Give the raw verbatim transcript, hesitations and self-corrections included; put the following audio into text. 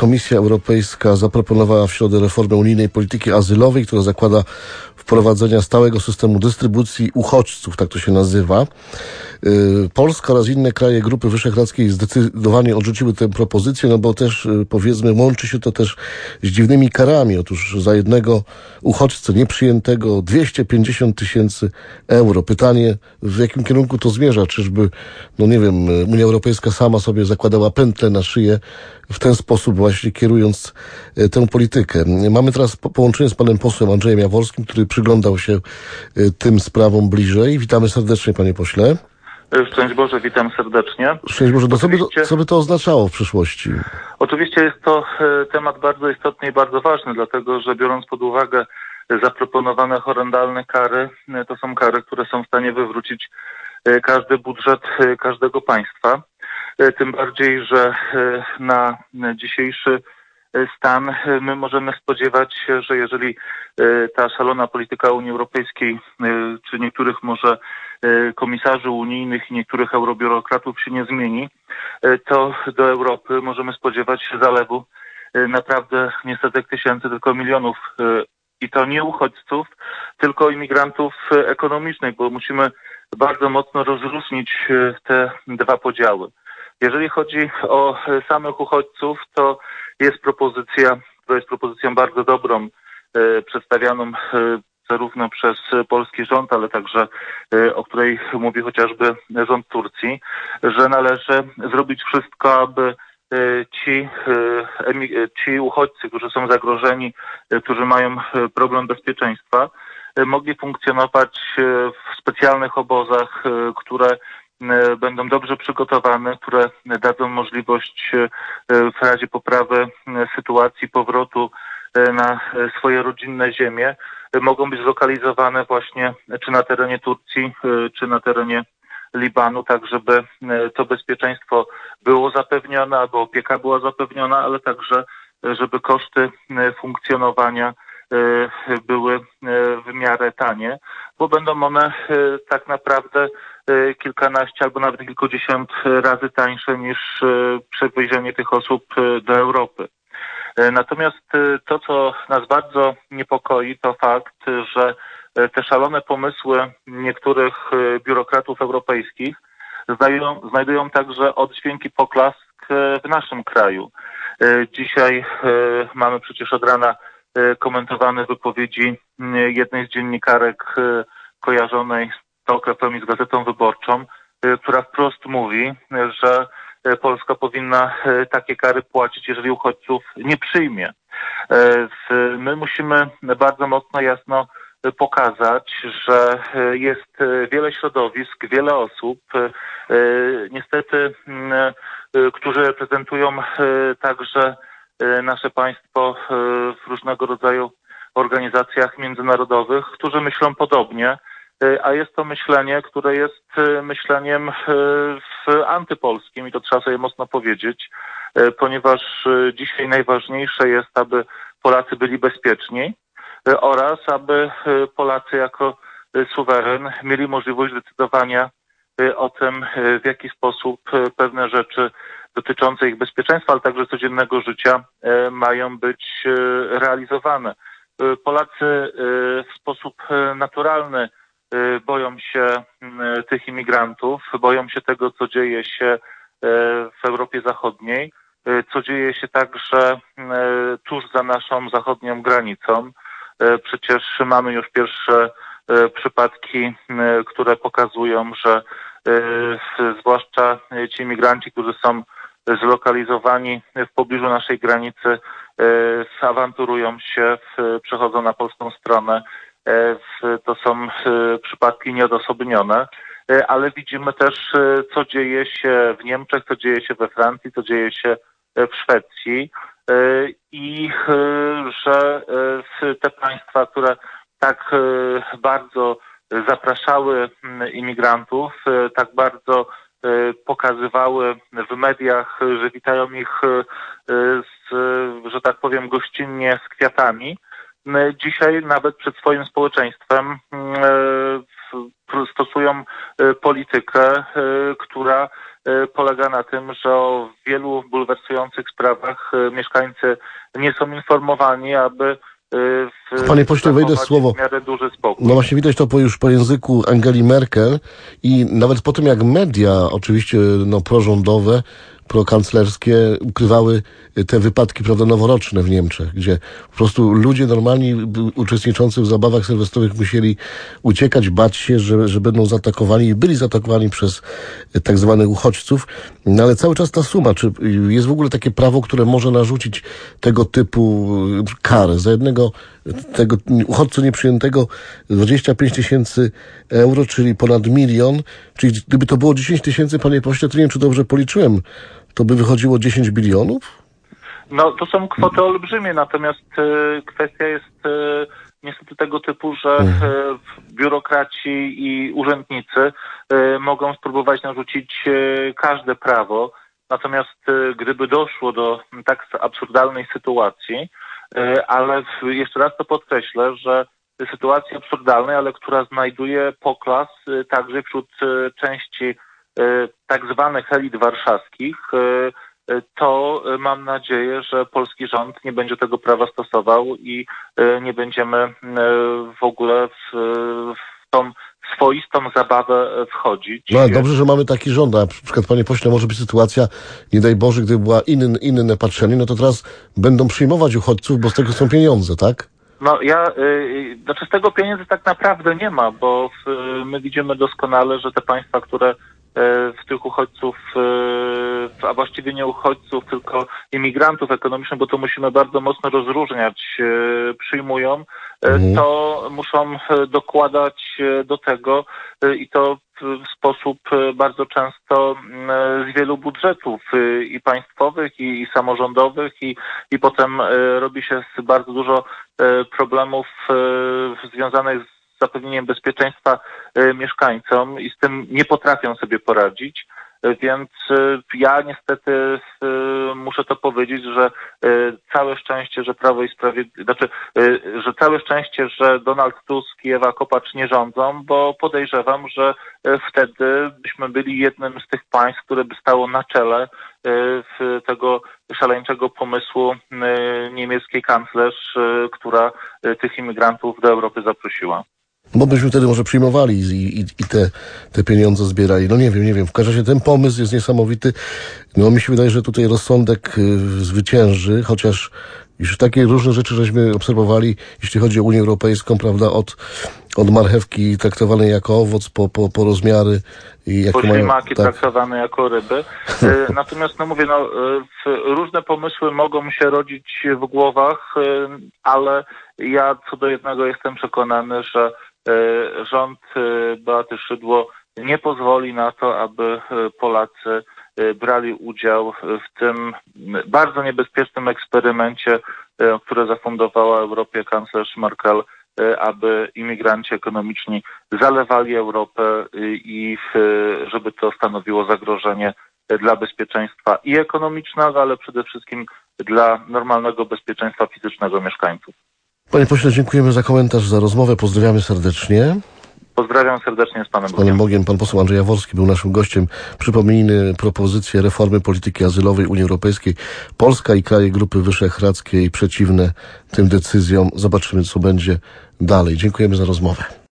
Komisja Europejska zaproponowała w środę reformę unijnej polityki azylowej, która zakłada wprowadzenia stałego systemu dystrybucji uchodźców, tak to się nazywa. Polska oraz inne kraje Grupy Wyszehradzkiej zdecydowanie odrzuciły tę propozycję, no bo też, powiedzmy, łączy się to też z dziwnymi karami. Otóż za jednego uchodźcę nieprzyjętego dwieście pięćdziesiąt tysięcy euro. Pytanie, w jakim kierunku to zmierza? Czyżby, no nie wiem, Unia Europejska sama sobie zakładała pętlę na szyję, w ten sposób właśnie kierując tę politykę. Mamy teraz połączenie z panem posłem Andrzejem Jaworskim, który przyglądał się tym sprawom bliżej. Witamy serdecznie, panie pośle. Szczęść Boże, witam serdecznie. Szczęść Boże, no co by, to, co by to oznaczało w przyszłości? Oczywiście jest to temat bardzo istotny i bardzo ważny, dlatego że biorąc pod uwagę zaproponowane horrendalne kary, to są kary, które są w stanie wywrócić każdy budżet każdego państwa. Tym bardziej, że na dzisiejszy stan my możemy spodziewać się, że jeżeli ta szalona polityka Unii Europejskiej, czy niektórych może komisarzy unijnych i niektórych eurobiurokratów się nie zmieni, to do Europy możemy spodziewać się zalewu naprawdę nie setek tysięcy, tylko milionów. I to nie uchodźców, tylko imigrantów ekonomicznych, bo musimy bardzo mocno rozróżnić te dwa podziały. Jeżeli chodzi o samych uchodźców, to jest propozycja, która jest propozycją bardzo dobrą, przedstawianą zarówno przez polski rząd, ale także o której mówi chociażby rząd Turcji, że należy zrobić wszystko, aby ci, ci uchodźcy, którzy są zagrożeni, którzy mają problem bezpieczeństwa, mogli funkcjonować w specjalnych obozach, które będą dobrze przygotowane, które dadzą możliwość w razie poprawy sytuacji powrotu na swoje rodzinne ziemie, mogą być zlokalizowane właśnie czy na terenie Turcji, czy na terenie Libanu, tak żeby to bezpieczeństwo było zapewnione, aby opieka była zapewniona, ale także żeby koszty funkcjonowania były w miarę tanie, bo będą one tak naprawdę kilkanaście albo nawet kilkudziesiąt razy tańsze niż przewiezienie tych osób do Europy. Natomiast to, co nas bardzo niepokoi, to fakt, że te szalone pomysły niektórych biurokratów europejskich znajdują, znajdują także oddźwięk i poklask w naszym kraju. Dzisiaj mamy przecież od rana komentowane wypowiedzi jednej z dziennikarek kojarzonej z okropem i z Gazetą Wyborczą, która wprost mówi, że Polska powinna takie kary płacić, jeżeli uchodźców nie przyjmie. My musimy bardzo mocno, jasno pokazać, że jest wiele środowisk, wiele osób, niestety, którzy reprezentują także nasze państwo w różnego rodzaju organizacjach międzynarodowych, którzy myślą podobnie, a jest to myślenie, które jest myśleniem antypolskim i to trzeba sobie mocno powiedzieć, ponieważ dzisiaj najważniejsze jest, aby Polacy byli bezpieczni oraz aby Polacy jako suweren mieli możliwość decydowania o tym, w jaki sposób pewne rzeczy dotyczące ich bezpieczeństwa, ale także codziennego życia mają być realizowane. Polacy w sposób naturalny boją się tych imigrantów, boją się tego, co dzieje się w Europie Zachodniej, co dzieje się także tuż za naszą zachodnią granicą. Przecież mamy już pierwsze przypadki, które pokazują, że zwłaszcza ci imigranci, którzy są zlokalizowani w pobliżu naszej granicy, awanturują się, przechodzą na polską stronę. To są przypadki nieodosobnione, ale widzimy też, co dzieje się w Niemczech, co dzieje się we Francji, co dzieje się w Szwecji i że te państwa, które tak bardzo zapraszały imigrantów, tak bardzo pokazywały w mediach, że witają ich, z, że tak powiem, gościnnie z kwiatami, dzisiaj nawet przed swoim społeczeństwem stosują politykę, która polega na tym, że o wielu bulwersujących sprawach mieszkańcy nie są informowani, aby w, Panie pośle, wejdę w słowo. W miarę duży spokój. No właśnie widać to po, już po języku Angeli Merkel i nawet po tym, jak media, oczywiście no, prorządowe, prokanclerskie ukrywały te wypadki, prawda, noworoczne w Niemczech, gdzie po prostu ludzie normalni uczestniczący w zabawach sylwestrowych musieli uciekać, bać się, że, że będą zaatakowani i byli zaatakowani przez tak zwanych uchodźców. No ale cały czas ta suma, czy jest w ogóle takie prawo, które może narzucić tego typu karę za jednego tego uchodźcy nieprzyjętego dwadzieścia pięć tysięcy euro, czyli ponad milion, czyli gdyby to było dziesięć tysięcy, panie pośle, to nie wiem, czy dobrze policzyłem, to by wychodziło dziesięć bilionów? No to są kwoty olbrzymie, natomiast y, kwestia jest y, niestety tego typu, że y, biurokraci i urzędnicy y, mogą spróbować narzucić y, każde prawo, natomiast y, gdyby doszło do tak absurdalnej sytuacji, y, ale w, jeszcze raz to podkreślę, że sytuacji absurdalnej, ale która znajduje poklas y, także wśród y, części y, tak zwanych elit warszawskich, y, to mam nadzieję, że polski rząd nie będzie tego prawa stosował i nie będziemy w ogóle w, w tą swoistą zabawę wchodzić. No ale dobrze, że mamy taki rząd, a na przykład, panie pośle, może być sytuacja, nie daj Boże, gdyby była inny, inne patrzenie, no to teraz będą przyjmować uchodźców, bo z tego są pieniądze, tak? No ja, yy, znaczy z tego pieniędzy tak naprawdę nie ma, bo w, my widzimy doskonale, że te państwa, które w tych uchodźców, a właściwie nie uchodźców, tylko imigrantów ekonomicznych, bo to musimy bardzo mocno rozróżniać, przyjmują, mhm. to muszą dokładać do tego i to w sposób bardzo często z wielu budżetów i państwowych, i, i samorządowych, i, i potem robi się bardzo dużo problemów związanych z zapewnieniem bezpieczeństwa y, mieszkańcom i z tym nie potrafią sobie poradzić, y, więc y, ja niestety y, muszę to powiedzieć, że y, całe szczęście, że Prawo i Sprawiedliwość, znaczy, y, że całe szczęście, że Donald Tusk i Ewa Kopacz nie rządzą, bo podejrzewam, że y, wtedy byśmy byli jednym z tych państw, które by stało na czele y, w tego szaleńczego pomysłu y, niemieckiej kanclerz, y, która y, tych imigrantów do Europy zaprosiła. Bo byśmy wtedy może przyjmowali i, i, i te, te pieniądze zbierali. No nie wiem, nie wiem. W każdym razie ten pomysł jest niesamowity. No mi się wydaje, że tutaj rozsądek y, zwycięży, chociaż już takie różne rzeczy żeśmy obserwowali, jeśli chodzi o Unię Europejską, prawda, od, od marchewki traktowanej jako owoc po, po, po rozmiary. I jakie po ślimaki mają, tak. traktowane jako ryby. Y, natomiast, no mówię, no, y, różne pomysły mogą się rodzić w głowach, y, ale ja co do jednego jestem przekonany, że rząd Beaty Szydło nie pozwoli na to, aby Polacy brali udział w tym bardzo niebezpiecznym eksperymencie, które zafundowała Europie kanclerz Merkel, aby imigranci ekonomiczni zalewali Europę i żeby to stanowiło zagrożenie dla bezpieczeństwa i ekonomicznego, ale przede wszystkim dla normalnego bezpieczeństwa fizycznego mieszkańców. Panie pośle, dziękujemy za komentarz, za rozmowę. Pozdrawiamy serdecznie. Pozdrawiam serdecznie z Panem Z Panem Bogiem. Pan poseł Andrzej Jaworski był naszym gościem. Przypomnijmy propozycję reformy polityki azylowej Unii Europejskiej. Polska i kraje Grupy Wyszehradzkiej przeciwne tym decyzjom. Zobaczymy, co będzie dalej. Dziękujemy za rozmowę.